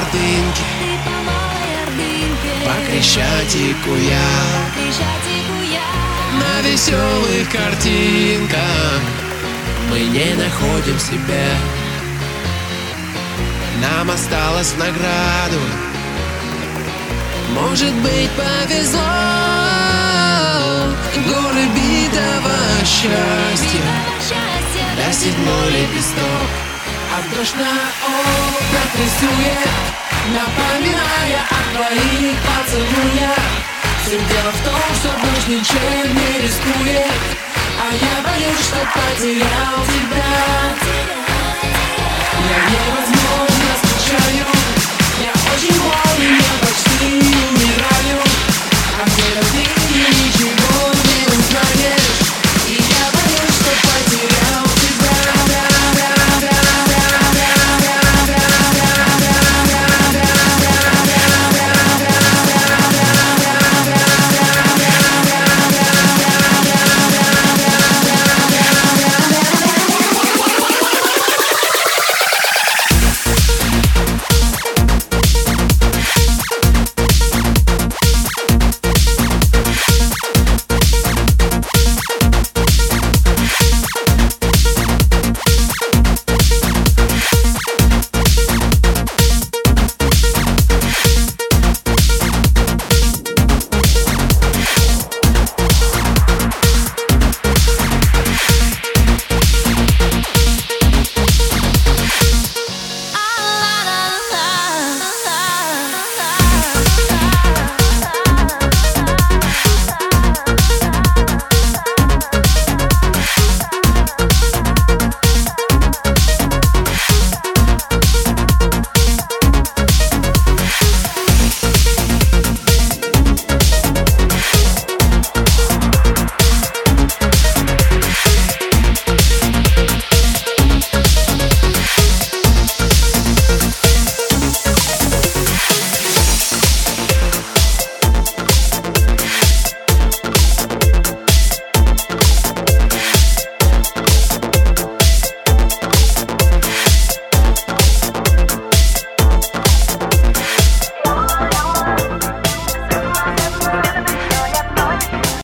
ордынке, по Крещатику я, на веселых картинках мы не находим себя. Нам осталось в награду, может быть, повезло. Горы битого счастья, да седьмой лепесток, а дождь на окнах рисует, напоминая о твоих поцелуях. Все дело в том, что дождь ничем не рискует, а я боюсь, что потерял тебя.